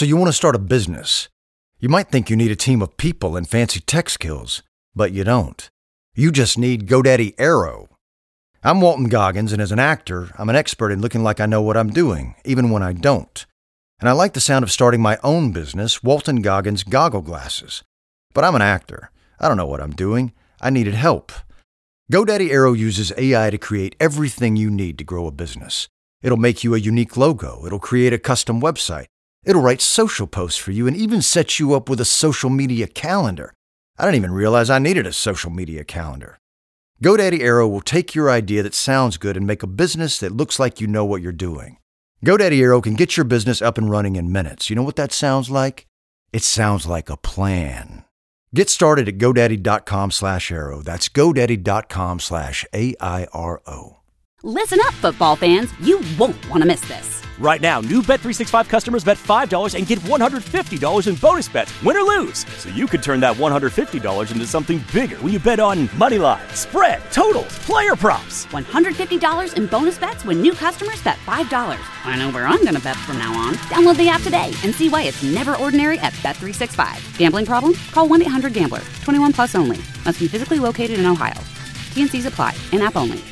So you want to start a business. You might think you need a team of people and fancy tech skills, but you don't. You just need GoDaddy Aero. I'm Walton Goggins, and as an actor, I'm an expert in looking like I know what I'm doing, even when I don't. And I like the sound of starting my own business, Walton Goggins Goggle Glasses. But I'm an actor. I don't know what I'm doing. I needed help. GoDaddy Aero uses AI to create everything you need to grow a business. It'll make you a unique logo. It'll create a custom website. It'll write social posts for you and even set you up with a social media calendar. I didn't even realize I needed a social media calendar. GoDaddy Aero will take your idea that sounds good and make a business that looks like you know what you're doing. GoDaddy Aero can get your business up and running in minutes. You know what that sounds like? It sounds like a plan. Get started at GoDaddy.com/Aero. That's GoDaddy.com/AIRO. Listen up, football fans. You won't want to miss this. Right now, new Bet365 customers bet $5 and get $150 in bonus bets, win or lose. So you could turn that $150 into something bigger when you bet on money line, spread, totals, player props. $150 in bonus bets when new customers bet $5. I know where I'm going to bet from now on. Download the app today and see why it's never ordinary at Bet365. Gambling problem? Call 1-800-GAMBLER. 21 plus only. Must be physically located in Ohio. T&Cs apply. In-app only.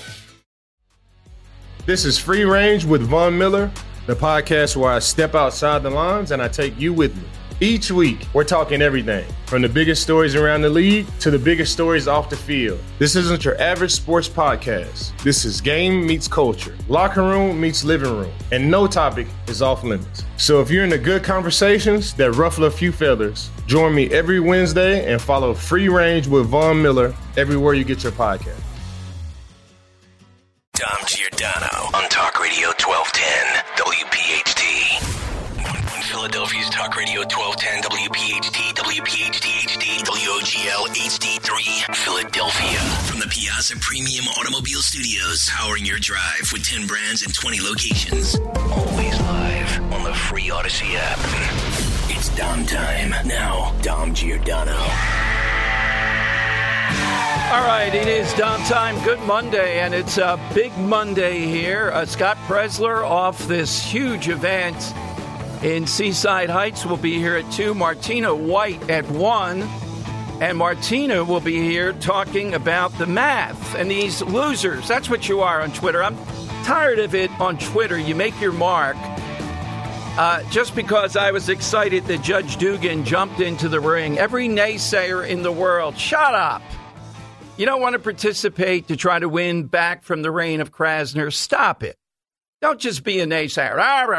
This is Free Range with Von Miller, the podcast where I step outside the lines and I take you with me. Each week, we're talking everything from the biggest stories around the league to the biggest stories off the field. This isn't your average sports podcast. This is game meets culture, locker room meets living room, and no topic is off limits. So if you're into good conversations that ruffle a few feathers, join me every Wednesday and follow Free Range with Von Miller everywhere you get your podcast. Dom Giordano on Talk Radio 1210 WPHT. On Philadelphia's Talk Radio 1210 WPHT, WPHT HD, WOGL HD3, Philadelphia. From the Piazza Premium Automobile Studios, powering your drive with 10 brands and 20 locations. Always live on the free Odyssey app. It's Dom time. Now, Dom Giordano. All right, it is Dom time. Good Monday, and it's a big Monday here. Scott Presler off this huge event in Seaside Heights will be here at 2. Martina White at 1. And Martina will be here talking about the math and these losers. That's what you are on Twitter. I'm tired of it on Twitter. You make your mark. Just because I was excited that Judge Dugan jumped into the ring. Every naysayer in the world, shut up. You don't want to participate to try to win back from the reign of Krasner. Stop it. Don't just be a naysayer.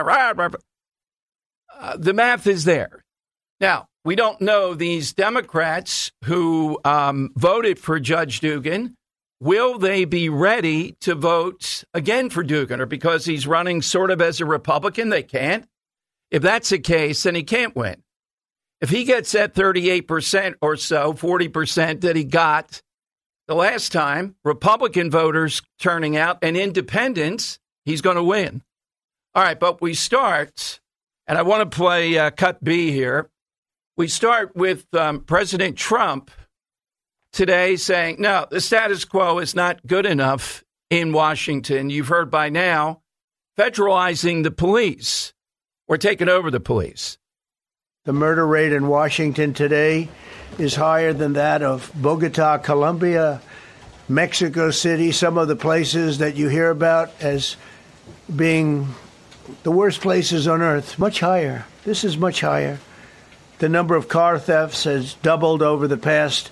The math is there. Now, we don't know these Democrats who voted for Judge Dugan. Will they be ready to vote again for Dugan? Or because he's running sort of as a Republican, they can't? If that's the case, then he can't win. If he gets that 38% or so, 40% that he got the last time, Republican voters turning out, and independents, he's going to win. All right, but we start, and I want to play Cut B here. We start with President Trump today saying, no, the status quo is not good enough in Washington. You've heard by now, federalizing the police. We're taking over the police. The murder rate in Washington today is higher than that of Bogota, Colombia, Mexico City, some of the places that you hear about as being the worst places on earth, much higher. This is much higher. The number of car thefts has doubled over the past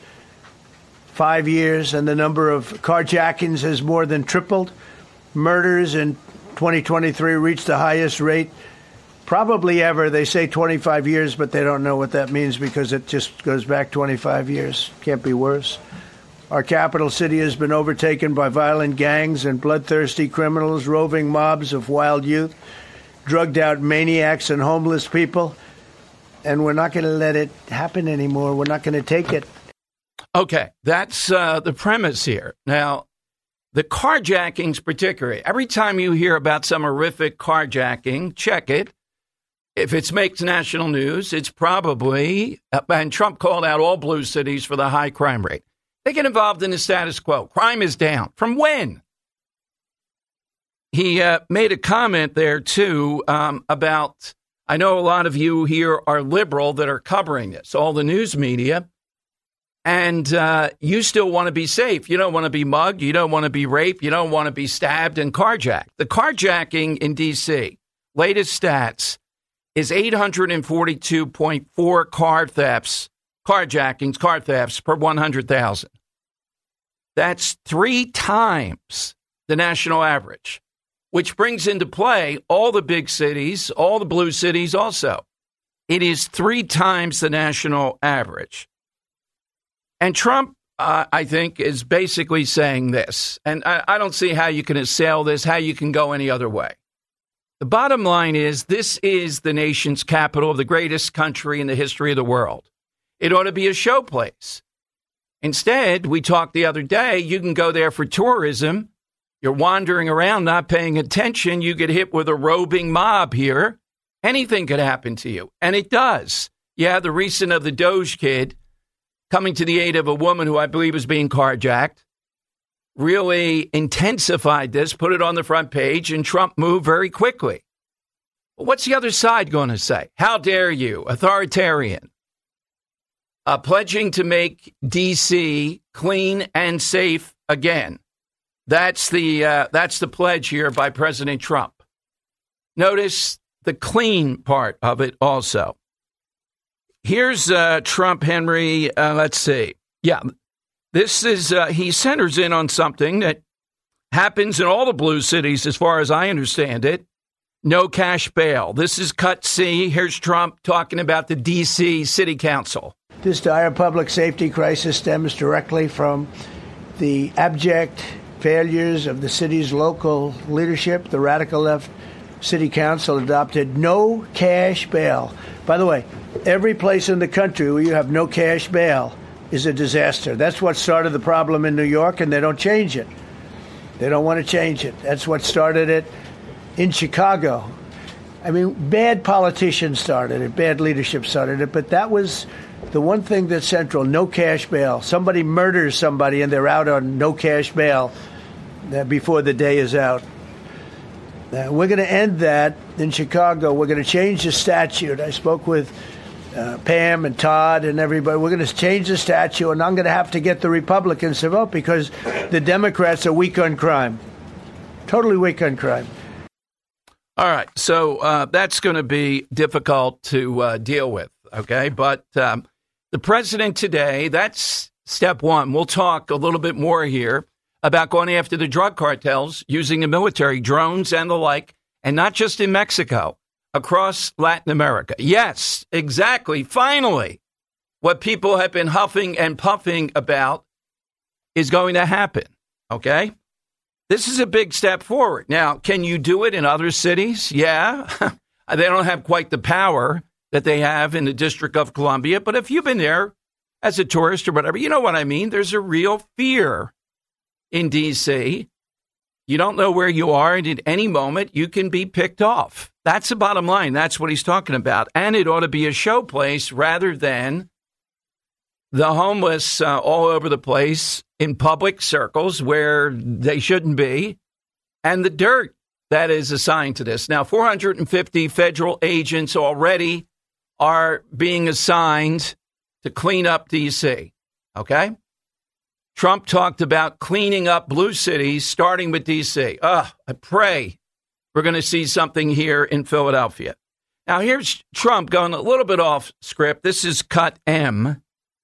5 years, and the number of carjackings has more than tripled. Murders in 2023 reached the highest rate probably ever. They say 25 years, but they don't know what that means because it just goes back 25 years. Can't be worse. Our capital city has been overtaken by violent gangs and bloodthirsty criminals, roving mobs of wild youth, drugged out maniacs and homeless people. And we're not going to let it happen anymore. We're not going to take it. Okay, that's the premise here. Now, the carjackings particularly, every time you hear about some horrific carjacking, check it. If it makes national news, it's probably, and Trump called out all blue cities for the high crime rate. They get involved in the status quo. Crime is down. From when? He made a comment there, too, about I know a lot of you here are liberal that are covering this, all the news media, and you still want to be safe. You don't want to be mugged. You don't want to be raped. You don't want to be stabbed and carjacked. The carjacking in D.C., latest stats, is 842.4 car thefts per 100,000. That's 3 times the national average, which brings into play all the big cities, all the blue cities also. It is 3 times the national average. And Trump, I think, is basically saying this, and I don't see how you can assail this, how you can go any other way. The bottom line is this is the nation's capital of the greatest country in the history of the world. It ought to be a showplace. Instead, we talked the other day, you can go there for tourism. You're wandering around, not paying attention. You get hit with a roving mob here. Anything could happen to you. And it does. Yeah, the recent of the Doge kid coming to the aid of a woman who I believe is being carjacked really intensified this, put it on the front page, and Trump moved very quickly. Well, what's the other side going to say? How dare you, authoritarian? Pledging to make D.C. clean and safe again. That's the pledge here by President Trump. Notice the clean part of it also. Here's Trump, Henry. Let's see. Yeah, this is he centers in on something that happens in all the blue cities, as far as I understand it. No cash bail. This is cut C. Here's Trump talking about the D.C. City Council. This dire public safety crisis stems directly from the abject failures of the city's local leadership. The radical left city council adopted no cash bail. By the way, every place in the country where you have no cash bail is a disaster. That's what started the problem in New York, and they don't change it. They don't want to change it. That's what started it in Chicago. I mean, bad politicians started it, bad leadership started it, but that was the one thing that's central, no cash bail. Somebody murders somebody and they're out on no cash bail before the day is out. We're going to end that in Chicago. We're going to change the statute. I spoke with Pam and Todd and everybody. We're going to change the statute, and I'm going to have to get the Republicans to vote because the Democrats are weak on crime. Totally weak on crime. All right. So that's going to be difficult to deal with. OK, but the president today, that's step one. We'll talk a little bit more here about going after the drug cartels using the military drones and the like, and not just in Mexico, across Latin America. Yes, exactly. Finally, what people have been huffing and puffing about is going to happen. OK, this is a big step forward. Now, can you do it in other cities? Yeah, they don't have quite the power that they have in the District of Columbia. But if you've been there as a tourist or whatever, you know what I mean. There's a real fear in D.C. You don't know where you are, and at any moment you can be picked off. That's the bottom line. That's what he's talking about. And it ought to be a showplace rather than the homeless all over the place in public circles where they shouldn't be, and the dirt that is assigned to this. Now, 450 federal agents already are being assigned to clean up D.C., okay? Trump talked about cleaning up blue cities, starting with D.C. I pray we're going to see something here in Philadelphia. Now, here's Trump going a little bit off script. This is cut M.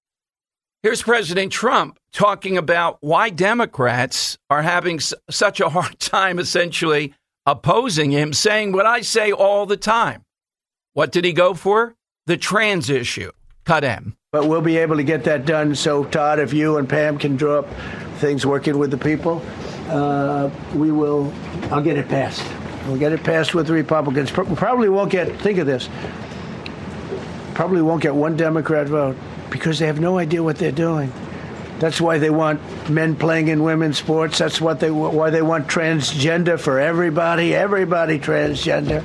Here's President Trump talking about why Democrats are having such a hard time essentially opposing him, saying what I say all the time. What did he go for? The trans issue. Cut M. But we'll be able to get that done. So, Todd, if you and Pam can draw up things working with the people, we will. I'll get it passed. We'll get it passed with the Republicans. Probably won't get, think of this, probably won't get one Democrat vote because they have no idea what they're doing. That's why they want men playing in women's sports. That's why they want transgender for everybody transgender.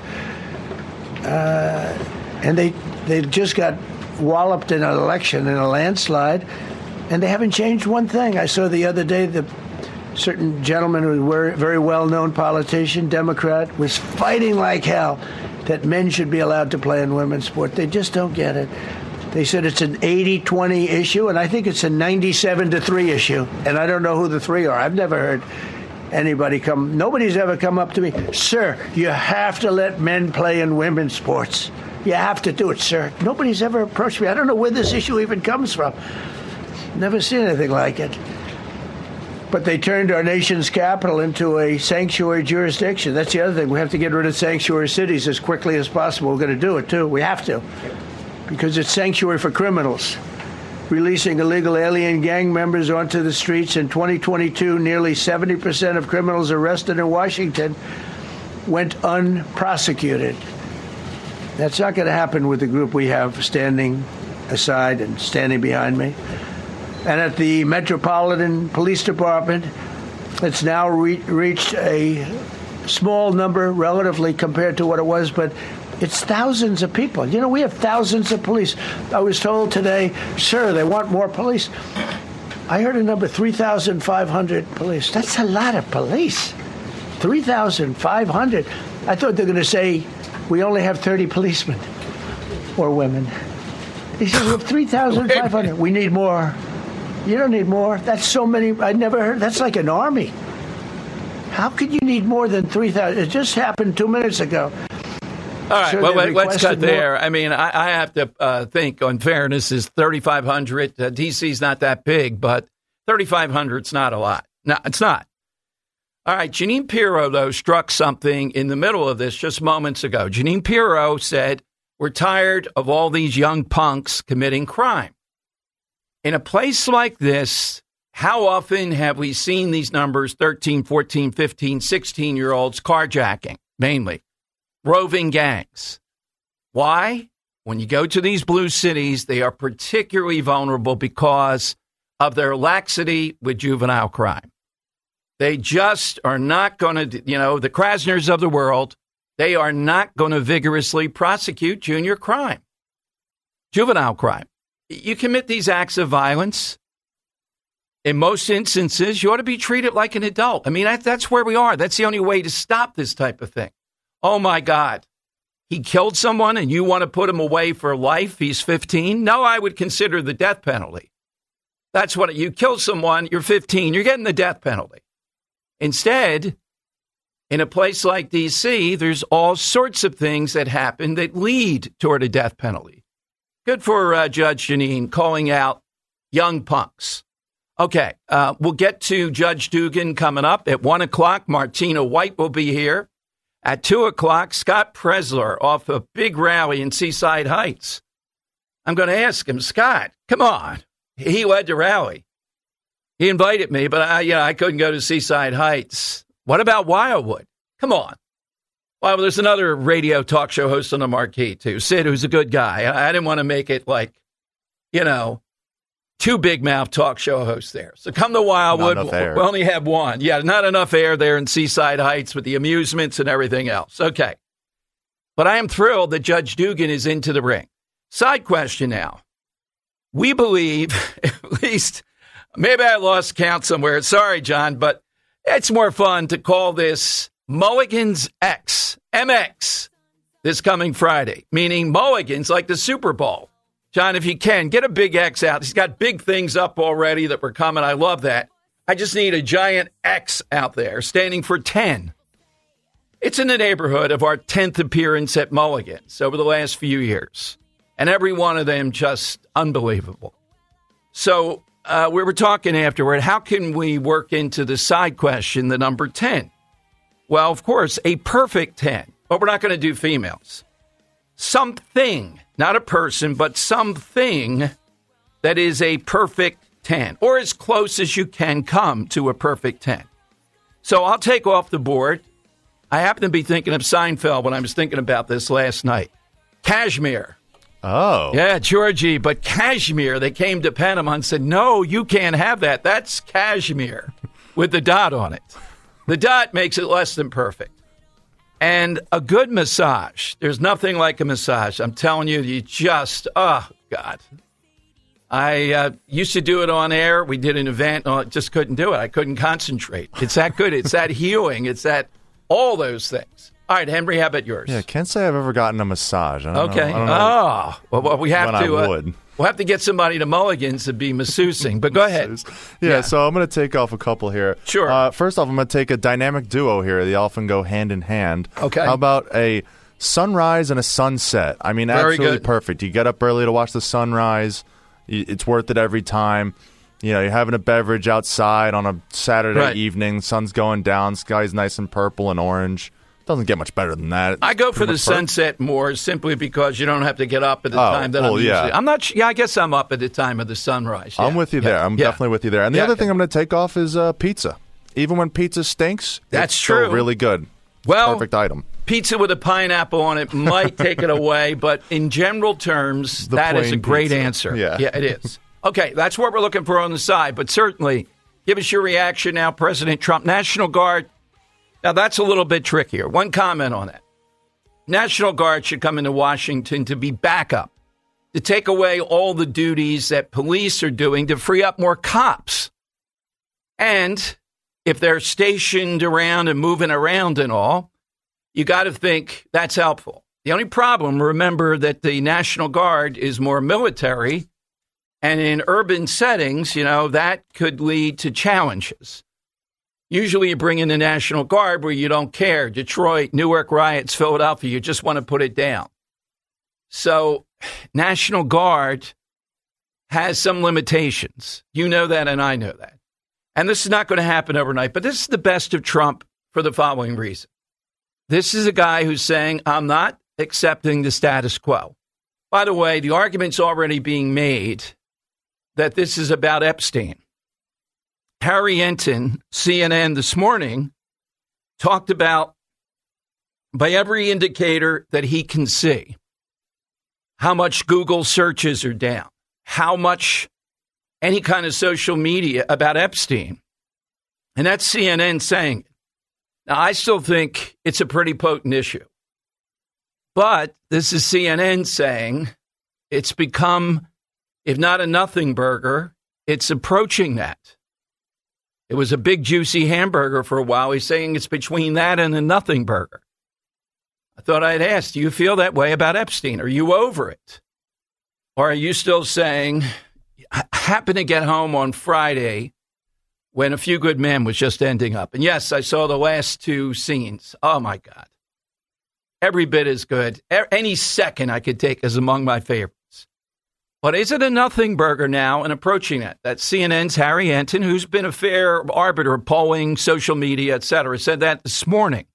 And they just got walloped in an election, in a landslide, and they haven't changed one thing. I saw the other day the certain gentleman who was a very well-known politician, Democrat, was fighting like hell that men should be allowed to play in women's sport. They just don't get it. They said it's an 80-20 issue, and I think it's a 97-3 issue. And I don't know who the three are. I've never heard anybody nobody's ever come up to me, sir, you have to let men play in women's sports. You have to do it, sir. Nobody's ever approached me. I don't know where this issue even comes from. Never seen anything like it. But they turned our nation's capital into a sanctuary jurisdiction. That's the other thing. We have to get rid of sanctuary cities as quickly as possible. We're going to do it, too. We have to. Because it's sanctuary for criminals. Releasing illegal alien gang members onto the streets in 2022, nearly 70% of criminals arrested in Washington went unprosecuted. That's not going to happen with the group we have standing aside and standing behind me. And at the Metropolitan Police Department, it's now reached a small number relatively compared to what it was, but it's thousands of people. You know, we have thousands of police. I was told today, sir, they want more police. I heard a number, 3,500 police. That's a lot of police. 3,500. I thought they were going to say we only have 30 policemen or women. He said we have 3,500. We need more. You don't need more. That's so many. I never heard. That's like an army. How could you need more than 3,000? It just happened 2 minutes ago. All right, Sure, well, let's cut there. more. I mean, I have to think, on fairness, is 3,500. D.C.'s not that big, but 3,500's not a lot. No, it's not. All right, Jeanine Pirro, though, struck something in the middle of this just moments ago. Jeanine Pirro said, we're tired of all these young punks committing crime. In a place like this, how often have we seen these numbers, 13, 14, 15, 16-year-olds carjacking, mainly? Roving gangs. Why? When you go to these blue cities, they are particularly vulnerable because of their laxity with juvenile crime. They just are not going to, the Krasners of the world, they are not going to vigorously prosecute juvenile crime. You commit these acts of violence, in most instances, you ought to be treated like an adult. I mean, that's where we are. That's the only way to stop this type of thing. Oh, my God, he killed someone and you want to put him away for life? He's 15? No, I would consider the death penalty. That's what you kill someone, you're 15, you're getting the death penalty. Instead, in a place like D.C., there's all sorts of things that happen that lead toward a death penalty. Good for Judge Jeanine calling out young punks. Okay, we'll get to Judge Dugan coming up at 1 o'clock. Martina White will be here. At 2 o'clock, Scott Presler off a big rally in Seaside Heights. I'm going to ask him, Scott, come on. He led the rally. He invited me, but I couldn't go to Seaside Heights. What about Wildwood? Come on. Well, there's another radio talk show host on the marquee, too. Sid, who's a good guy. I didn't want to make it like, two big mouth talk show hosts there. So come to Wildwood. We only have one. Yeah, not enough air there in Seaside Heights with the amusements and everything else. Okay. But I am thrilled that Judge Dugan is into the ring. Side question now. We believe, at least, maybe I lost count somewhere. Sorry, John, but it's more fun to call this Mulligan's X, MX, this coming Friday, meaning Mulligan's like the Super Bowl. John, if you can, get a big X out. He's got big things up already that were coming. I love that. I just need a giant X out there standing for 10. It's in the neighborhood of our 10th appearance at Mulligan's over the last few years. And every one of them just unbelievable. So we were talking afterward, how can we work into the side question, the number 10? Well, of course, a perfect 10. But we're not going to do females. Something, not a person, but something that is a perfect 10, or as close as you can come to a perfect 10. So I'll take off the board. I happen to be thinking of Seinfeld when I was thinking about this last night. Kashmir. Oh. Yeah, Georgie, but Kashmir, they came to Panama and said, no, you can't have that. That's Kashmir with the dot on it. The dot makes it less than perfect. And a good massage. There's nothing like a massage. I'm telling you, you just, oh, God. I used to do it on air. We did an event. Oh, I just couldn't do it. I couldn't concentrate. It's that good. It's that healing. It's that all those things. All right, Henry, how about yours? Yeah, can't say I've ever gotten a massage. I don't Okay. know. I don't know Well, we have when to. I would. We'll have to get somebody to Mulligan's to be masseusing, but go ahead. Yeah, so I'm going to take off a couple here. Sure. First off, I'm going to take a dynamic duo here. They often go hand in hand. Okay. How about a sunrise and a sunset? I mean, Very absolutely good. perfect. You get up early to watch the sunrise. It's worth it every time. You know, you're having a beverage outside on a Saturday evening. Sun's going down. Sky's nice and purple and orange. Doesn't get much better than that. I go for the sunset more simply because you don't have to get up at the time that I'm usually. I'm not. I guess I'm up at the time of the sunrise. Yeah. I'm with you there. I'm definitely with you there. And the other thing I'm going to take off is pizza. Even when pizza stinks, that's it's true. Still really good. Well, perfect item. Pizza with a pineapple on it might take it away, but in general terms, that is a great answer. Yeah, it is. Okay, that's what we're looking for on the side. But certainly, give us your reaction now, President Trump. National Guard. Now, that's a little bit trickier. One comment on that. National Guard should come into Washington to be backup, to take away all the duties that police are doing to free up more cops. And if they're stationed around and moving around and all, you got to think that's helpful. The only problem, remember that the National Guard is more military, and in urban settings, that could lead to challenges. Usually you bring in the National Guard where you don't care. Detroit, Newark riots, Philadelphia, you just want to put it down. So National Guard has some limitations. You know that, and I know that. And this is not going to happen overnight, but this is the best of Trump for the following reason. This is a guy who's saying, I'm not accepting the status quo. By the way, the argument's already being made that this is about Epstein. Harry Enton, CNN this morning, talked about, by every indicator that he can see, how much Google searches are down, how much any kind of social media about Epstein. And that's CNN saying it. Now, I still think it's a pretty potent issue. But this is CNN saying it's become, if not a nothing burger, it's approaching that. It was a big, juicy hamburger for a while. He's saying it's between that and a nothing burger. I thought I'd ask, do you feel that way about Epstein? Are you over it? Or are you still saying, I happened to get home on Friday when A Few Good Men was just ending up. And yes, I saw the last two scenes. Oh, my God. Every bit as good. Any second I could take is among my favorites. But is it a nothing burger now and approaching that? That's CNN's Harry Enton, who's been a fair arbiter of polling, social media, et cetera, said that this morning.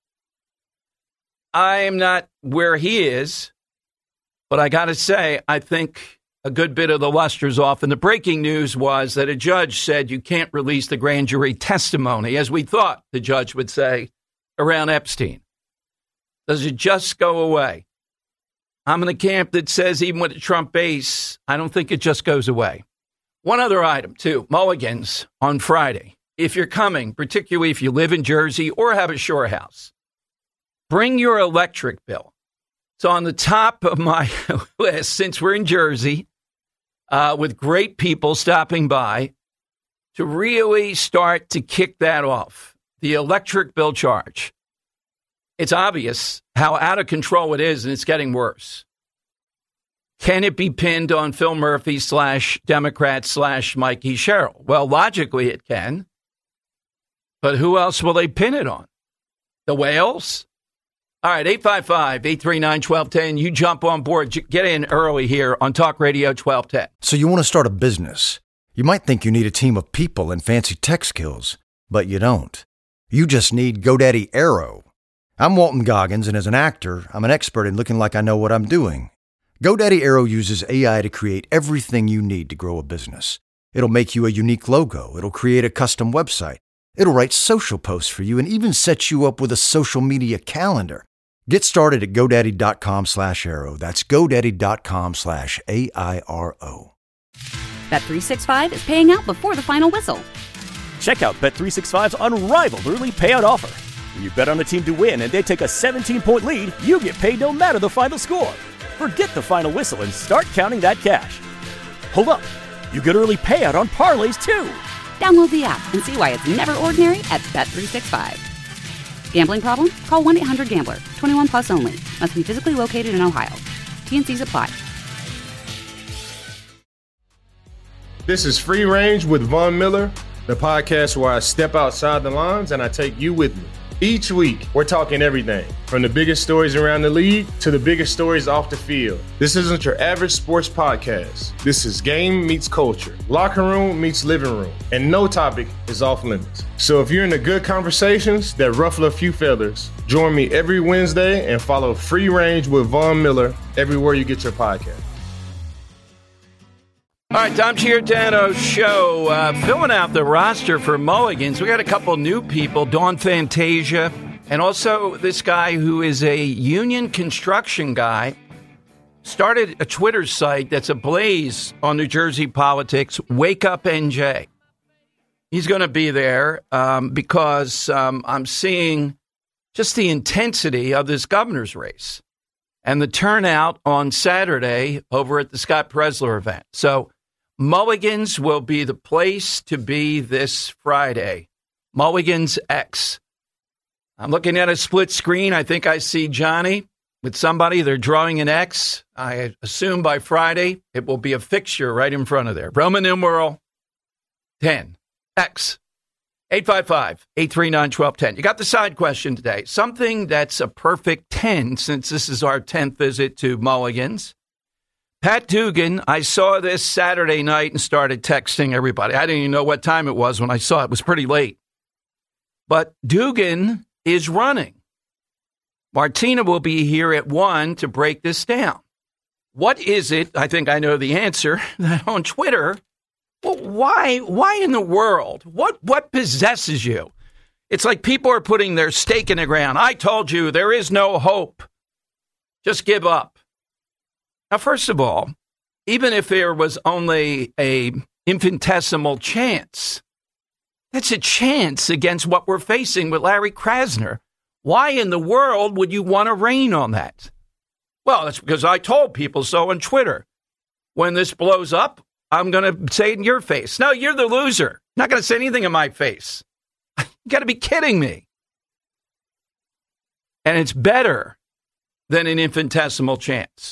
I am not where he is, but I got to say, I think a good bit of the luster's off. And the breaking news was that a judge said you can't release the grand jury testimony, as we thought the judge would say, around Epstein. Does it just go away? I'm in the camp that says even with the Trump base, I don't think it just goes away. One other item, too, Mulligan's on Friday. If you're coming, particularly if you live in Jersey or have a shore house, bring your electric bill. It's on the top of my list since we're in Jersey, with great people stopping by to really start to kick that off. The electric bill charge. It's obvious how out of control it is, and it's getting worse. Can it be pinned on Phil Murphy / Democrat / Mikey Sherrill? Well, logically it can. But who else will they pin it on? The whales? All right, 855-839-1210. You jump on board. Get in early here on Talk Radio 1210. So you want to start a business. You might think you need a team of people and fancy tech skills, but you don't. You just need GoDaddy Aero. I'm Walton Goggins, and as an actor, I'm an expert in looking like I know what I'm doing. GoDaddy Aero uses AI to create everything you need to grow a business. It'll make you a unique logo. It'll create a custom website. It'll write social posts for you and even set you up with a social media calendar. Get started at GoDaddy.com/Aero. That's GoDaddy.com/AIRO. Bet365 is paying out before the final whistle. Check out Bet365's unrivaled early payout offer. When you bet on a team to win and they take a 17-point lead, you get paid no matter the final score. Forget the final whistle and start counting that cash. Hold up. You get early payout on parlays, too. Download the app and see why it's never ordinary at Bet365. Gambling problem? Call 1-800-GAMBLER. 21 plus only. Must be physically located in Ohio. T&Cs apply. This is Free Range with Von Miller, the podcast where I step outside the lines and I take you with me. Each week, we're talking everything from the biggest stories around the league to the biggest stories off the field. This isn't your average sports podcast. This is game meets culture, locker room meets living room, and no topic is off limits. So if you're into good conversations that ruffle a few feathers, join me every Wednesday and follow Free Range with Von Miller everywhere you get your podcast. All right, Tom Giordano Show, filling out the roster for Mulligans. We got a couple new people, Dawn Fantasia, and also this guy who is a union construction guy, started a Twitter site that's ablaze on New Jersey politics, Wake Up NJ. He's going to be there because I'm seeing just the intensity of this governor's race and the turnout on Saturday over at the Scott Presler event. So Mulligans will be the place to be this Friday. Mulligans X. I'm looking at a split screen. I think I see Johnny with somebody. They're drawing an X. I assume by Friday it will be a fixture right in front of there. Roman numeral 10. X. 855-839-1210. You got the side question today. Something that's a perfect 10 since this is our 10th visit to Mulligans. Pat Dugan, I saw this Saturday night and started texting everybody. I didn't even know what time it was when I saw it. It was pretty late. But Dugan is running. Martina will be here at 1 to break this down. What is it? I think I know the answer. That on Twitter, well, why in the world? What possesses you? It's like people are putting their stake in the ground. I told you there is no hope. Just give up. Now, first of all, even if there was only a infinitesimal chance, that's a chance against what we're facing with Larry Krasner. Why in the world would you want to rain on that? Well, that's because I told people so on Twitter. When this blows up, I'm going to say it in your face. No, you're the loser. I'm not going to say anything in my face. You got to be kidding me. And it's better than an infinitesimal chance.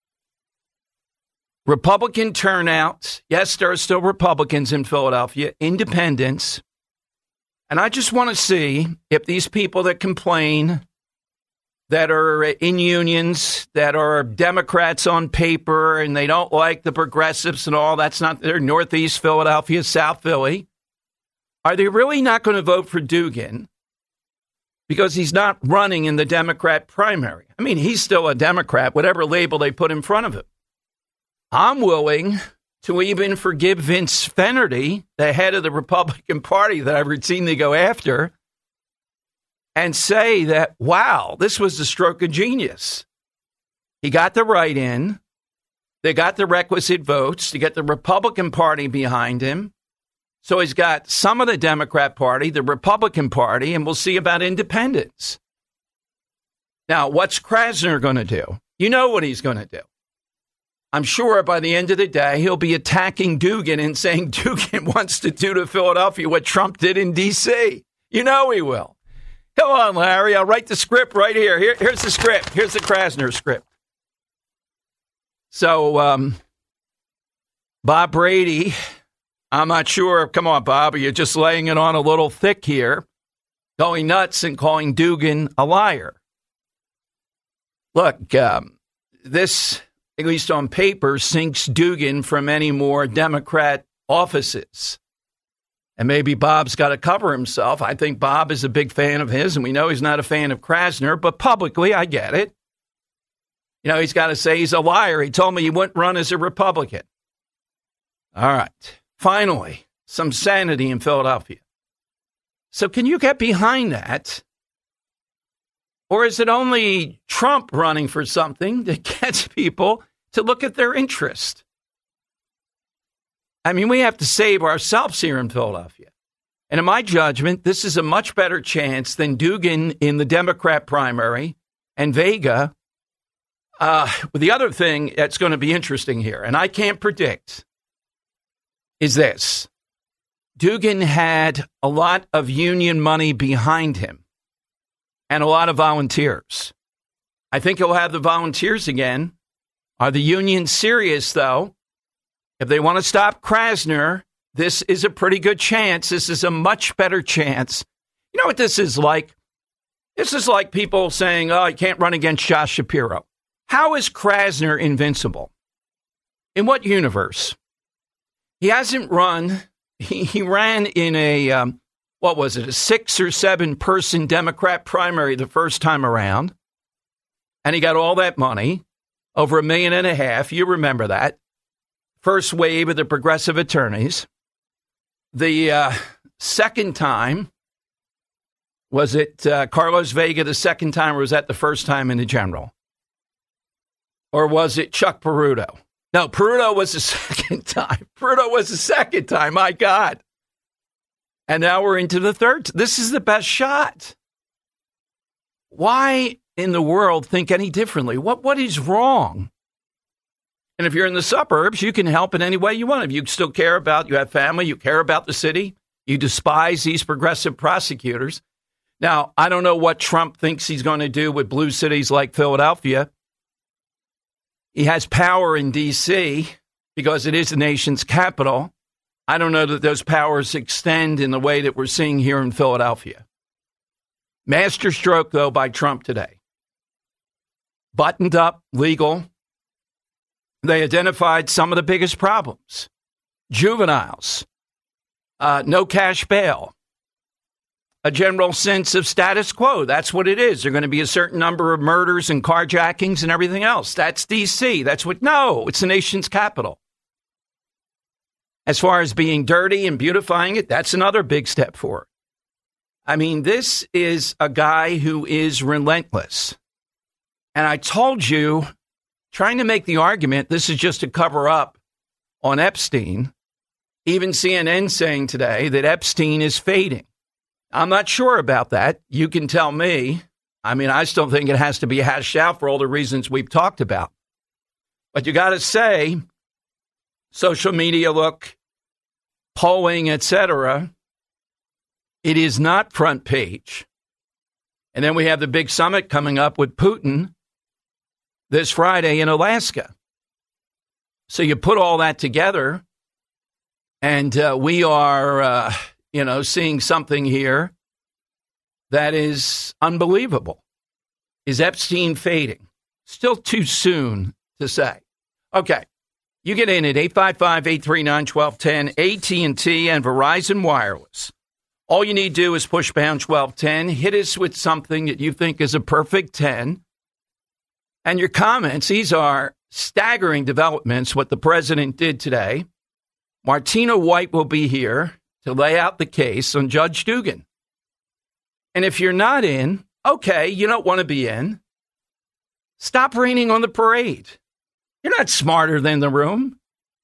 Republican turnout. Yes, there are still Republicans in Philadelphia, independents. And I just want to see if these people that complain, that are in unions, that are Democrats on paper, and they don't like the progressives and all, that's not their Northeast Philadelphia, South Philly. Are they really not going to vote for Dugan because he's not running in the Democrat primary? I mean, he's still a Democrat, whatever label they put in front of him. I'm willing to even forgive Vince Fennerty, the head of the Republican Party that I've routinely go after, and say that, wow, this was a stroke of genius. He got the write-in. They got the requisite votes to get the Republican Party behind him. So he's got some of the Democrat Party, the Republican Party, and we'll see about independents. Now, what's Krasner going to do? You know what he's going to do. I'm sure by the end of the day, he'll be attacking Dugan and saying Dugan wants to do to Philadelphia what Trump did in D.C. You know he will. Come on, Larry. I'll write the script right here. Here's the script. Here's the Krasner script. So, Bob Brady, I'm not sure. Come on, Bob. You're just laying it on a little thick here, going nuts and calling Dugan a liar. Look, this, at least on paper, sinks Dugan from any more Democrat offices. And maybe Bob's got to cover himself. I think Bob is a big fan of his, and we know he's not a fan of Krasner, but publicly, I get it. You know, he's got to say he's a liar. He told me he wouldn't run as a Republican. All right. Finally, some sanity in Philadelphia. So can you get behind that? Or is it only Trump running for something that gets people to look at their interest? I mean, we have to save ourselves here in Philadelphia. And in my judgment, this is a much better chance than Dugan in the Democrat primary and Vega. The other thing that's going to be interesting here, and I can't predict, is this. Dugan had a lot of union money behind him. and a lot of volunteers. I think he'll have the volunteers again. Are the unions serious, though? If they want to stop Krasner, this is a pretty good chance. This is a much better chance. You know what this is like? This is like people saying, oh, you can't run against Josh Shapiro. How is Krasner invincible? In what universe? He hasn't run. He ran in a, a 6 or 7 person Democrat primary the first time around. And he got all that money, over $1.5 million. You remember that. First wave of the progressive attorneys. The second time, was it Carlos Vega the second time, or was that the first time in the general? Or was it Chuck Peruto? No, Peruto was the second time. Peruto was the second time, my God. And now we're into the third. This is the best shot. Why in the world think any differently? What is wrong? And if you're in the suburbs, you can help in any way you want. If you still care about, you have family, you care about the city, you despise these progressive prosecutors. Now, I don't know what Trump thinks he's going to do with blue cities like Philadelphia. He has power in D.C. because it is the nation's capital. I don't know that those powers extend in the way that we're seeing here in Philadelphia. Masterstroke, though, by Trump today. Buttoned up, legal. They identified some of the biggest problems. Juveniles, no cash bail, a general sense of status quo. That's what it is. There are going to be a certain number of murders and carjackings and everything else. That's D.C. No, it's the nation's capital. As far as being dirty and beautifying it, that's another big step forward. I mean, this is a guy who is relentless. And I told you, trying to make the argument, this is just a cover up on Epstein. Even CNN saying today that Epstein is fading. I'm not sure about that. You can tell me. I mean, I still think it has to be hashed out for all the reasons we've talked about. But you got to say, social media look, polling, etc., it is not front page. And then we have the big summit coming up with Putin this Friday in Alaska. So you put all that together, and we are, seeing something here that is unbelievable. Is Epstein fading? Still too soon to say. Okay, you get in at 855-839-1210, AT&T and Verizon Wireless. All you need to do is push pound 1210, hit us with something that you think is a perfect 10. And your comments, these are staggering developments, what the president did today. Martina White will be here to lay out the case on Judge Dugan. And if you're not in, okay, you don't want to be in. Stop raining on the parade. You're not smarter than the room.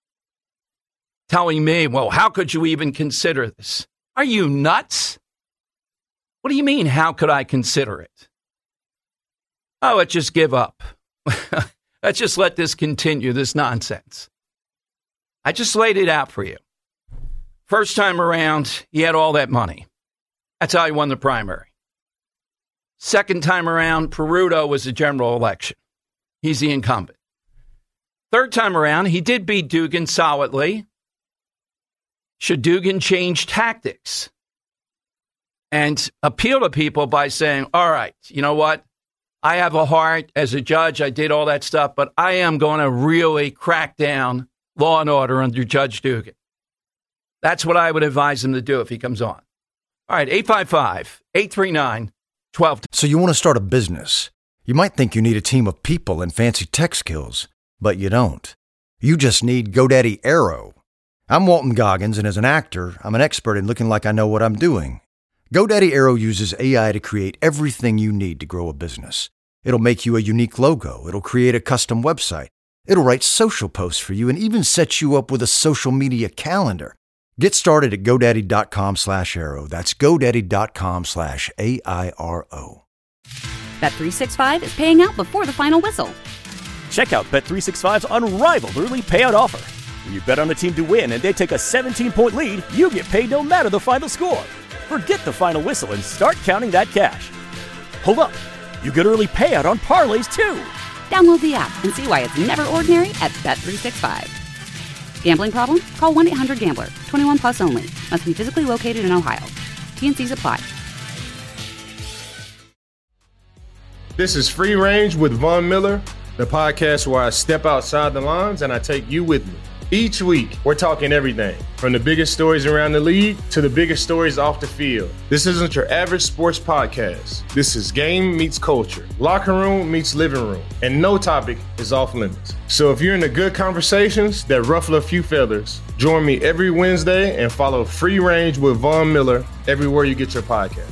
Telling me, well, how could you even consider this? Are you nuts? What do you mean, how could I consider it? Oh, let's just give up. Let's just let this continue, this nonsense. I just laid it out for you. First time around, he had all that money. That's how he won the primary. Second time around, Peruto was the general election. He's the incumbent. Third time around, he did beat Dugan solidly. Should Dugan change tactics and appeal to people by saying, all right, you know what? I have a heart as a judge. I did all that stuff, but I am going to really crack down law and order under Judge Dugan. That's what I would advise him to do if he comes on. All right, 855-839-1210. So you want to start a business. You might think you need a team of people and fancy tech skills, but you don't. You just need GoDaddy Aero. I'm Walton Goggins, and as an actor, I'm an expert in looking like I know what I'm doing. GoDaddy Aero uses AI to create everything you need to grow a business. It'll make you a unique logo. It'll create a custom website. It'll write social posts for you and even set you up with a social media calendar. Get started at GoDaddy.com/Aero. That's GoDaddy.com/AIRO. Bet365 is paying out before the final whistle. Check out Bet365's unrivaled early payout offer. When you bet on a team to win and they take a 17-point lead, you get paid no matter the final score. Forget the final whistle and start counting that cash. Hold up. You get early payout on parlays, too. Download the app and see why it's never ordinary at Bet365. Gambling problem? Call 1-800-GAMBLER. 21 plus only. Must be physically located in Ohio. T&Cs apply. This is Free Range with Von Miller, the podcast where I step outside the lines and I take you with me. Each week, we're talking everything from the biggest stories around the league to the biggest stories off the field. This isn't your average sports podcast. This is game meets culture, locker room meets living room, and no topic is off limits. So if you're into good conversations that ruffle a few feathers, join me every Wednesday and follow Free Range with Von Miller everywhere you get your podcast.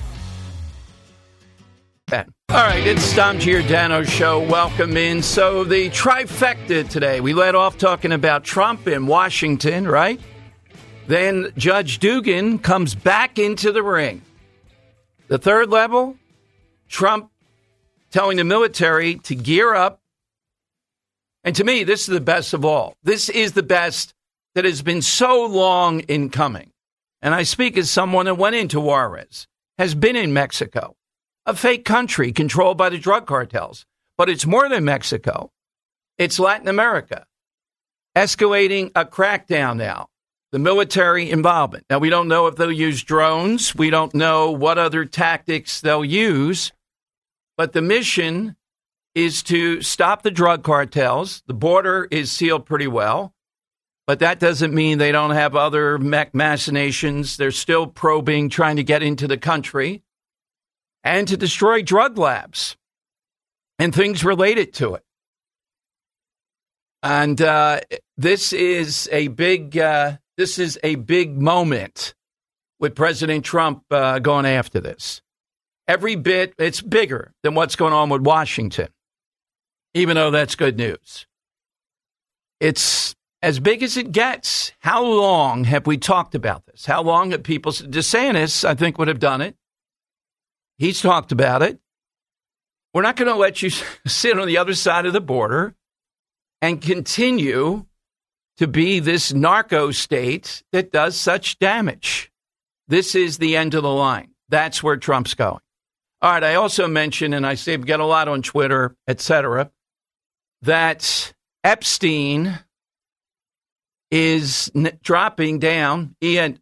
All right, it's Tom Giordano's show. Welcome in. So the trifecta today. We led off talking about Trump in Washington, right? Then Judge Dugan comes back into the ring. The third level, Trump telling the military to gear up. And to me, this is the best of all. This is the best that has been so long in coming. And I speak as someone that went into Juarez, has been in Mexico. A fake country controlled by the drug cartels. But it's more than Mexico. It's Latin America. Escalating a crackdown now. The military involvement. Now, we don't know if they'll use drones. We don't know what other tactics they'll use. But the mission is to stop the drug cartels. The border is sealed pretty well. But that doesn't mean they don't have other machinations. They're still probing, trying to get into the country. And to destroy drug labs and things related to it. And this is a big moment with President Trump going after this. Every bit, it's bigger than what's going on with Washington, even though that's good news. It's as big as it gets. How long have we talked about this? How long have people, DeSantis, I think, would have done it. He's talked about it. We're not going to let you sit on the other side of the border and continue to be this narco state that does such damage. This is the end of the line. That's where Trump's going. All right, I also mentioned, and I say we get a lot on Twitter, etc., that Epstein is dropping down.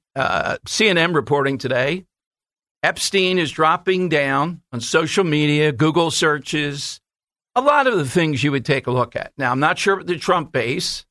CNN reporting today. Epstein is dropping down on social media, Google searches, a lot of the things you would take a look at. Now, I'm not sure about the Trump base.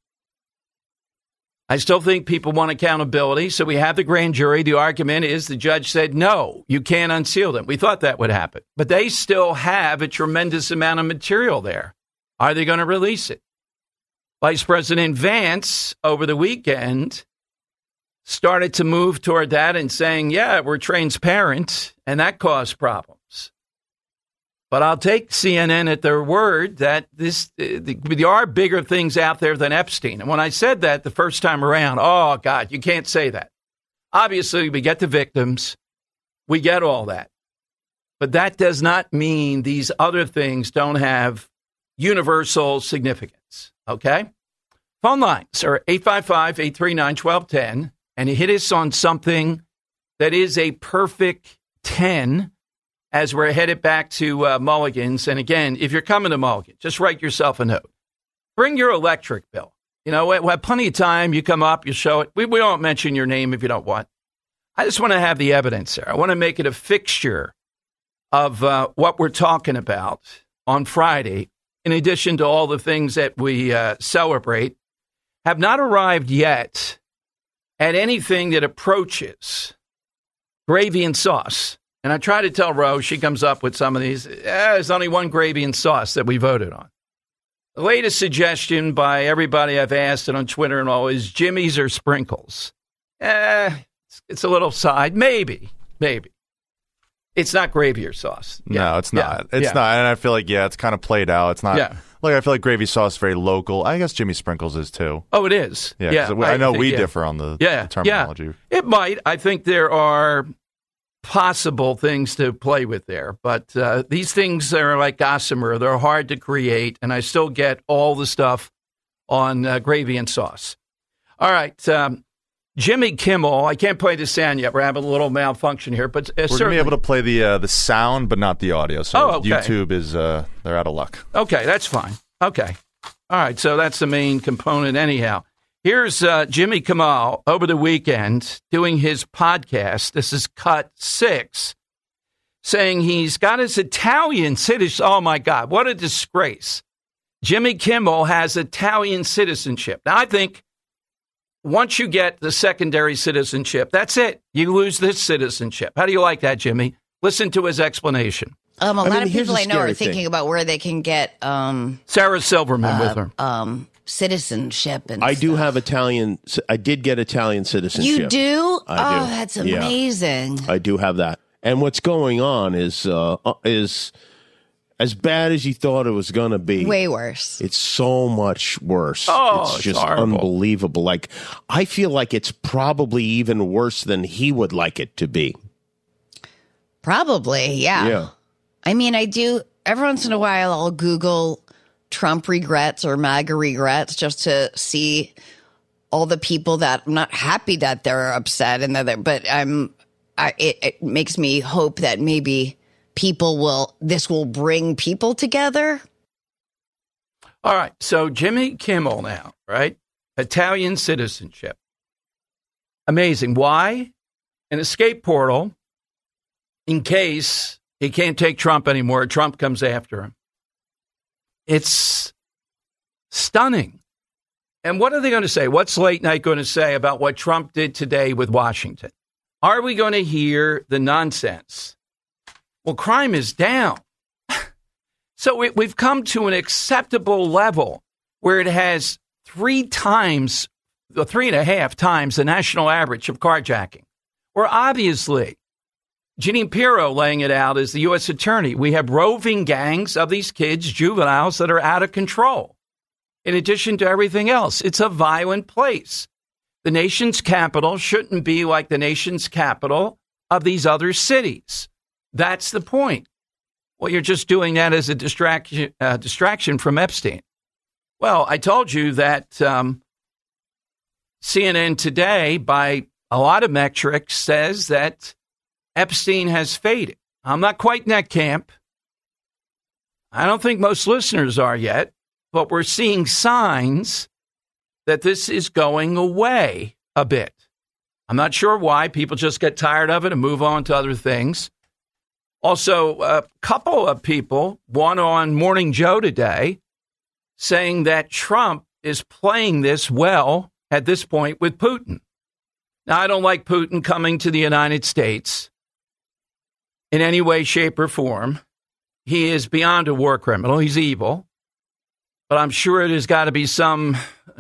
I still think people want accountability. So we have the grand jury. The argument is the judge said, no, you can't unseal them. We thought that would happen. But they still have a tremendous amount of material there. Are they going to release it? Vice President Vance, over the weekend, started to move toward that and saying, yeah, we're transparent, and that caused problems. But I'll take CNN at their word that there are bigger things out there than Epstein. And when I said that the first time around, oh, God, you can't say that. Obviously, we get the victims. We get all that. But that does not mean these other things don't have universal significance, okay? Phone lines are 855-839-1210. And you hit us on something that is a perfect 10 as we're headed back to Mulligan's. And again, if you're coming to Mulligan, just write yourself a note. Bring your electric bill. You know, we'll have plenty of time. You come up, you show it. We won't mention your name if you don't want. I just want to have the evidence there. I want to make it a fixture of what we're talking about on Friday, in addition to all the things that we celebrate, have not arrived yet at anything that approaches gravy and sauce. And I try to tell Rose, she comes up with some of these. There's only one gravy and sauce that we voted on. The latest suggestion by everybody I've asked and on Twitter and all is Jimmy's or sprinkles. It's a little side. Maybe. It's not gravy or sauce. No, it's not. It's not. And I feel like, it's kind of played out. It's not. Yeah. Like, I feel like gravy sauce is very local. I guess Jimmy Sprinkles is too. Oh, it is. Yeah. I know we differ on the terminology. Yeah. It might. I think there are possible things to play with there. But these things are like gossamer. They're hard to create. And I still get all the stuff on gravy and sauce. All right. Jimmy Kimmel, I can't play the sound yet. We're having a little malfunction here, but we're going to be able to play the sound, but not the audio. So okay. YouTube is they're out of luck. Okay, that's fine. Okay, all right. So that's the main component, anyhow. Here's Jimmy Kimmel over the weekend doing his podcast. This is cut 6, saying he's got his Italian citizenship. Oh my God, what a disgrace! Jimmy Kimmel has Italian citizenship. Now I think, once you get the secondary citizenship, that's it. You lose this citizenship. How do you like that, Jimmy? Listen to his explanation. A lot of people I know are thinking about where they can get Sarah Silverman with her. Citizenship. And I do have Italian. I did get Italian citizenship. You do? I do. That's amazing. Yeah, I do have that. And what's going on is as bad as you thought it was going to be. Way worse. It's so much worse. Oh, it's just horrible. Unbelievable. Like, I feel like it's probably even worse than he would like it to be. Probably, yeah. I mean, I do. Every once in a while, I'll Google Trump regrets or MAGA regrets just to see all the people that I'm not happy that they're upset and but it makes me hope that maybe this will bring people together. All right. So Jimmy Kimmel now, right? Italian citizenship. Amazing. Why? An escape portal in case he can't take Trump anymore. Trump comes after him. It's stunning. And what are they going to say? What's Late Night going to say about what Trump did today with Washington? Are we going to hear the nonsense? Well, crime is down. So we've come to an acceptable level where it has 3.5 times the national average of carjacking. Where obviously, Jeanine Pirro laying it out as the U.S. attorney, we have roving gangs of these kids, juveniles, that are out of control. In addition to everything else, it's a violent place. The nation's capital shouldn't be like the nation's capital of these other cities. That's the point. Well, you're just doing that as a distraction from Epstein. Well, I told you that CNN today, by a lot of metrics, says that Epstein has faded. I'm not quite in that camp. I don't think most listeners are yet, but we're seeing signs that this is going away a bit. I'm not sure why. People just get tired of it and move on to other things. Also, a couple of people, one on Morning Joe today, saying that Trump is playing this well at this point with Putin. Now, I don't like Putin coming to the United States in any way, shape, or form. He is beyond a war criminal. He's evil. But I'm sure there's got to be some,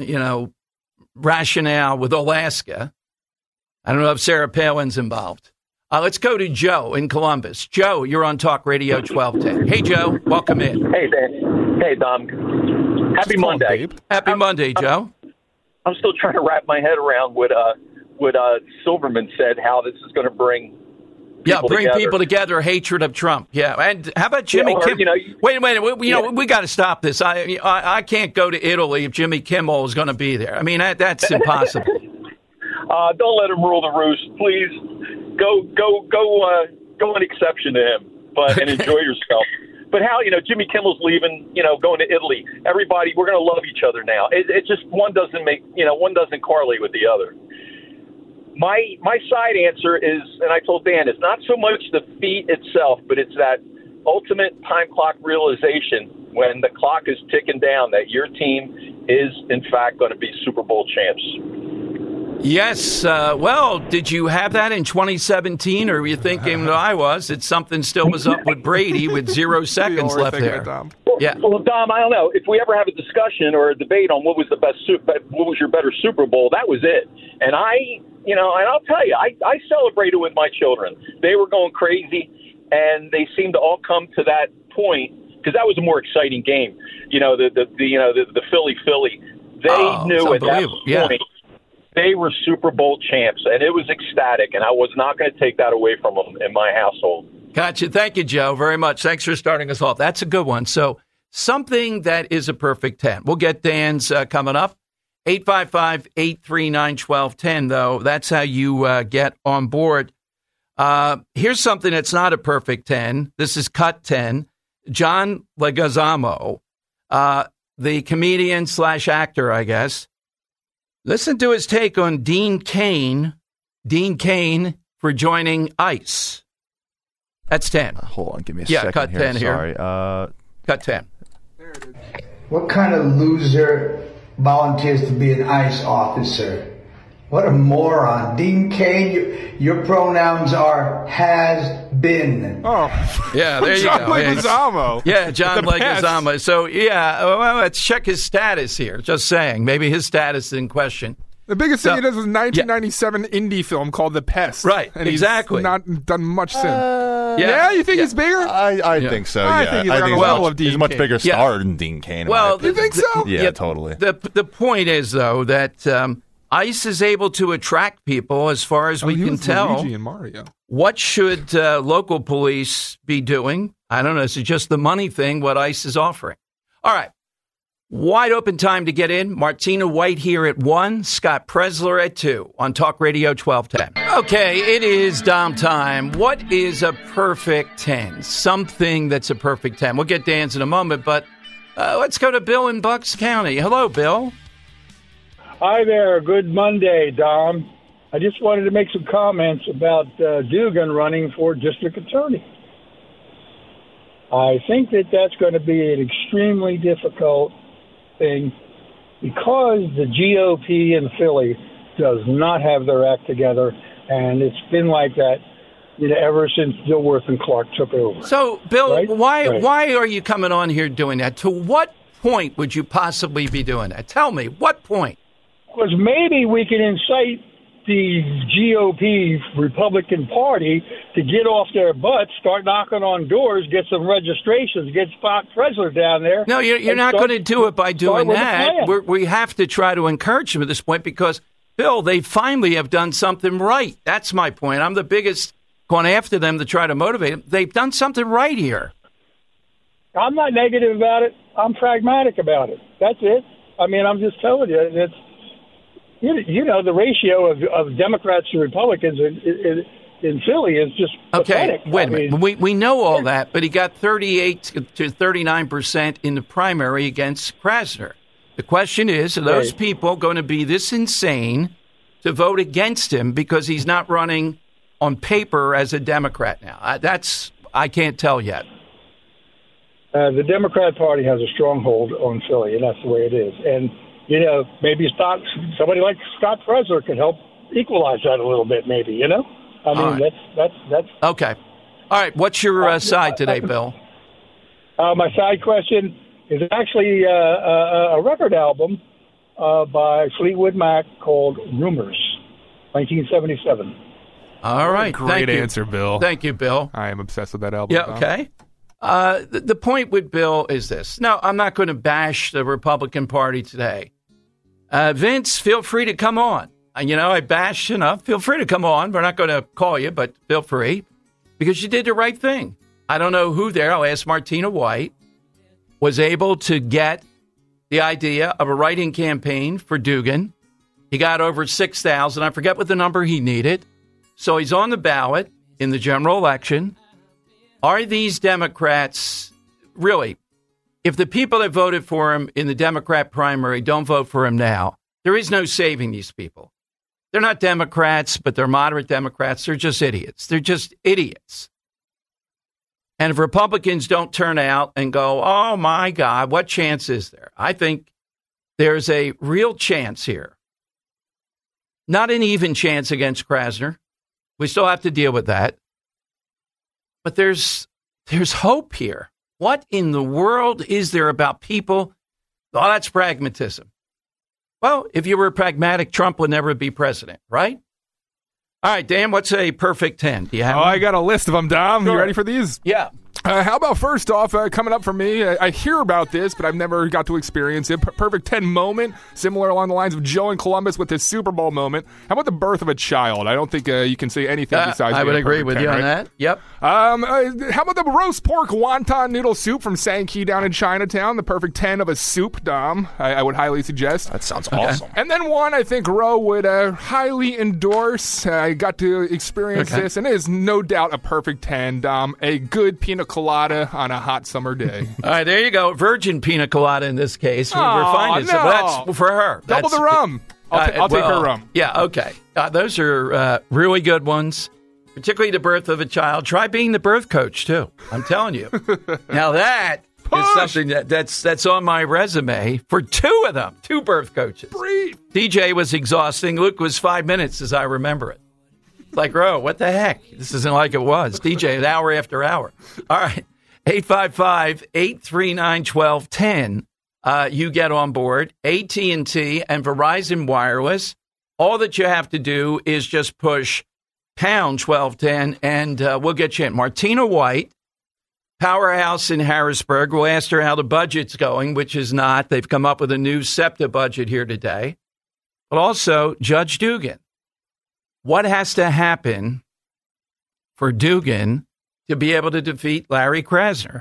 rationale with Alaska. I don't know if Sarah Palin's involved. Let's go to Joe in Columbus. Joe, you're on Talk Radio 1210. Hey, Joe, welcome in. Hey, Dan. Hey, Dom. Happy Monday. Happy Monday, Joe. I'm still trying to wrap my head around what Silverman said, how this is going to bring people together, hatred of Trump. Yeah, and how about Jimmy Kimmel? Wait a minute. We got to stop this. I can't go to Italy if Jimmy Kimmel is going to be there. I mean, that's impossible. Don't let him rule the roost, please. Go an exception to him, and enjoy yourself. But how, Jimmy Kimmel's leaving, going to Italy. Everybody, we're going to love each other now. It just, one doesn't correlate with the other. My side answer is, and I told Dan, it's not so much the feat itself, but it's that ultimate time clock realization when the clock is ticking down that your team is, in fact, going to be Super Bowl champs. Yes. Well, did you have that in 2017, or were you thinking that I was? That something still was up with Brady with 0 seconds left there? Well, Dom, I don't know. If we ever have a discussion or a debate on what was your better Super Bowl, that was it. And and I'll tell you, I celebrated with my children. They were going crazy, and they seemed to all come to that point because that was a more exciting game. The Philly. They knew at that point they were Super Bowl champs, and it was ecstatic, and I was not going to take that away from them in my household. Gotcha. Thank you, Joe, very much. Thanks for starting us off. That's a good one. So something that is a perfect 10. We'll get Dan's coming up. 855-839-1210, though. That's how you get on board. Here's something that's not a perfect 10. This is cut 10. John Leguizamo, the comedian / actor, I guess. Listen to his take on Dean Cain for joining ICE. That's 10. Hold on, give me a second. Cut 10 here. Sorry. Cut 10. What kind of loser volunteers to be an ICE officer? What a moron. Dean Cain, your pronouns are has been. Oh. Yeah, there you John go. Leguizamo. Yeah, John Leguizamo. So, let's check his status here. Just saying. Maybe his status is in question. The biggest thing he does is a 1997 indie film called The Pest. Right, and exactly. He's not done much since. Yeah, you think he's bigger? I think so, yeah. I think he's on the level of Dean He's a much Cain. bigger star than Dean Cain. Well, you think so? Yeah, totally. The point is, though, that ICE is able to attract people as far as we can tell. Luigi and Mario. What should local police be doing? I don't know. Is it just the money thing, what ICE is offering? All right. Wide open time to get in. Martina White here at 1, Scott Presler at 2 on Talk Radio 1210. Okay, it is Dom time. What is a perfect 10? Something that's a perfect 10. We'll get Dan's in a moment, but let's go to Bill in Bucks County. Hello, Bill. Hi there. Good Monday, Dom. I just wanted to make some comments about Dugan running for district attorney. I think that's going to be an extremely difficult thing because the GOP in Philly does not have their act together, and it's been like that ever since Dilworth and Clark took over. So, Bill, right? Why are you coming on here doing that? To what point would you possibly be doing that? Tell me, what point? Because maybe we can incite the GOP Republican Party to get off their butts, start knocking on doors, get some registrations, get Scott Presler down there. No, you're not going to do it by doing that. We have to try to encourage them at this point because, Bill, they finally have done something right. That's my point. I'm the biggest going after them to try to motivate them. They've done something right here. I'm not negative about it. I'm pragmatic about it. That's it. I mean, I'm just telling you, it's the ratio of Democrats to Republicans in Philly is just pathetic. Wait a minute. We know all that, but he got 38 to 39% in the primary against Krasner. The question is, are those people going to be this insane to vote against him because he's not running on paper as a Democrat now? I can't tell yet. The Democrat Party has a stronghold on Philly, and that's the way it is. And maybe somebody like Scott Presler could help equalize that a little bit, maybe, I mean, right. that's... Okay. All right. What's your side today, Bill? My side question is actually a record album by Fleetwood Mac called Rumors, 1977. All right. Great answer, Bill. Thank you, Bill. I am obsessed with that album. Yeah, okay. The point with Bill is this. No, I'm not going to bash the Republican Party today. Vince, feel free to come on. I bashed enough. Feel free to come on. We're not going to call you, but feel free because you did the right thing. I don't know who there, I'll ask Martina White, was able to get the idea of a write-in campaign for Dugan. He got over 6,000. I forget what the number he needed. So he's on the ballot in the general election. Are these Democrats really, if the people that voted for him in the Democrat primary don't vote for him now, there is no saving these people. They're not Democrats, but they're moderate Democrats. They're just idiots. They're just idiots. And if Republicans don't turn out and go, oh, my God, what chance is there? I think there's a real chance here. Not an even chance against Krasner. We still have to deal with that. But there's hope here. What in the world is there about people? Oh, that's pragmatism. Well, if you were pragmatic, Trump would never be president, right? All right, Dan, what's a perfect 10? Do you have one? I got a list of them, Dom. Sure. You ready for these? Yeah. How about first off, coming up for me, I hear about this, but I've never got to experience it. Perfect 10 moment, similar along the lines of Joe in Columbus with his Super Bowl moment. How about the birth of a child? I don't think you can say anything besides I would agree with 10, you right? on that. Yep. How about the roast pork wonton noodle soup from Sankey down in Chinatown? The perfect 10 of a soup, Dom. I would highly suggest. That sounds awesome. And then one I think Ro would highly endorse. I got to experience this, and it is no doubt a perfect 10, Dom. A good pina colada on a hot summer day. All right, there you go. Virgin pina colada in this case. We're finding no. so that's for her. Double the rum. I'll take her rum. Yeah, okay. Those are really good ones, particularly the birth of a child. Try being the birth coach, too. I'm telling you. Now that is something that's on my resume for two of them, two birth coaches. Breathe. DJ was exhausting. Luke was 5 minutes, as I remember it. It's like, Ro, what the heck? This isn't like it was. DJ, an hour after hour. All right. 855-839-1210. You get on board. AT&T and Verizon Wireless. All that you have to do is just push pound 1210, and we'll get you in. Martina White, Powerhouse in Harrisburg. We'll ask her how the budget's going, which is not. They've come up with a new SEPTA budget here today. But also, Judge Dugan. What has to happen for Dugan to be able to defeat Larry Krasner?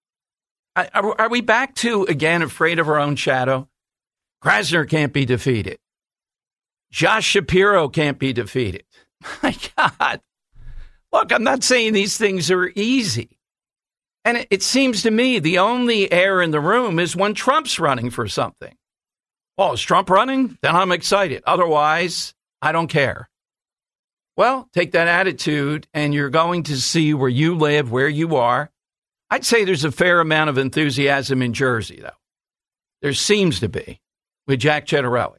Are we back to, again, afraid of our own shadow? Krasner can't be defeated. Josh Shapiro can't be defeated. My God. Look, I'm not saying these things are easy. And it seems to me the only air in the room is when Trump's running for something. Oh, is Trump running? Then I'm excited. Otherwise, I don't care. Well, take that attitude, and you're going to see where you live, where you are. I'd say there's a fair amount of enthusiasm in Jersey, though. There seems to be, with Jack Ciattarelli.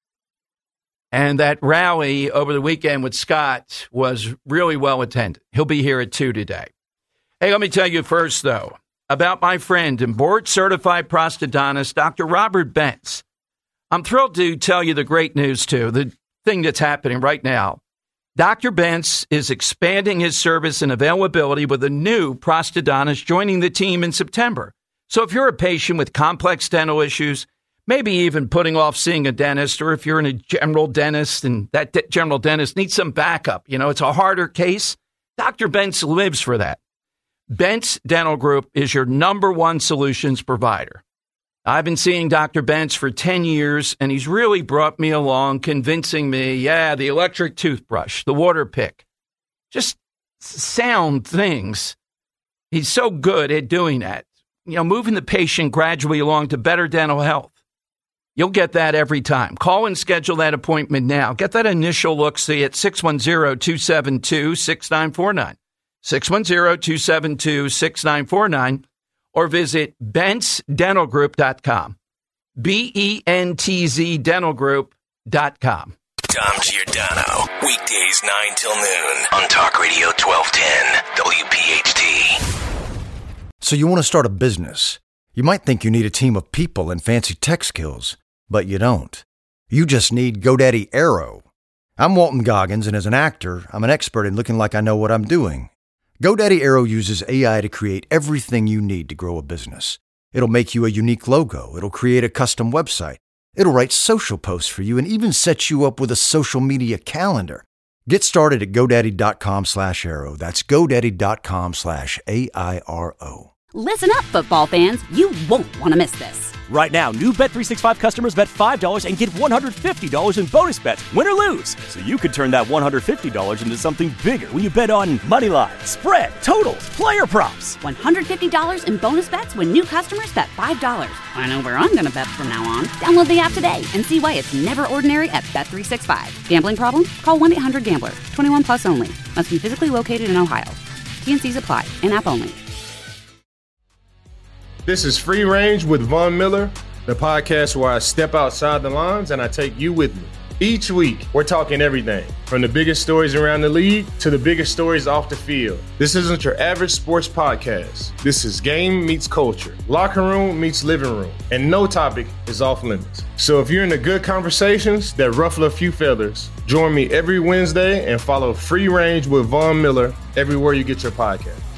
And that rally over the weekend with Scott was really well attended. He'll be here at 2 today. Hey, let me tell you first, though, about my friend and board-certified prosthodontist, Dr. Robert Bentz. I'm thrilled to tell you the great news, too, the thing that's happening right now. Dr. Bentz is expanding his service and availability with a new prosthodontist joining the team in September. So if you're a patient with complex dental issues, maybe even putting off seeing a dentist, or if you're in a general dentist and that general dentist needs some backup, it's a harder case, Dr. Bentz lives for that. Bentz Dental Group is your number one solutions provider. I've been seeing Dr. Bentz for 10 years, and he's really brought me along, convincing me, the electric toothbrush, the water pick, just sound things. He's so good at doing that, moving the patient gradually along to better dental health. You'll get that every time. Call and schedule that appointment now. Get that initial look-see at 610-272-6949, 610-272-6949. Or visit BentzDentalGroup.com. BENTZ dentalgroup.com. Dom Giordano, weekdays 9 till noon on Talk Radio 1210 WPHT. So you want to start a business. You might think you need a team of people and fancy tech skills, but you don't. You just need GoDaddy Aero. I'm Walton Goggins, and as an actor, I'm an expert in looking like I know what I'm doing. GoDaddy Aero uses AI to create everything you need to grow a business. It'll make you a unique logo. It'll create a custom website. It'll write social posts for you and even set you up with a social media calendar. Get started at GoDaddy.com/Aero. That's GoDaddy.com/AIRO. Listen up, football fans. You won't want to miss this. Right now, new Bet365 customers bet $5 and get $150 in bonus bets, win or lose. So you could turn that $150 into something bigger when you bet on money line, spread, totals, player props. $150 in bonus bets when new customers bet $5. I know where I'm going to bet from now on. Download the app today and see why it's never ordinary at Bet365. Gambling problem? Call 1-800-GAMBLER. 21 plus only. Must be physically located in Ohio. T&Cs apply. In-app only. This is Free Range with Von Miller, the podcast where I step outside the lines and I take you with me. Each week, we're talking everything from the biggest stories around the league to the biggest stories off the field. This isn't your average sports podcast. This is game meets culture, locker room meets living room, and no topic is off limits. So if you're into good conversations that ruffle a few feathers, join me every Wednesday and follow Free Range with Von Miller everywhere you get your podcast.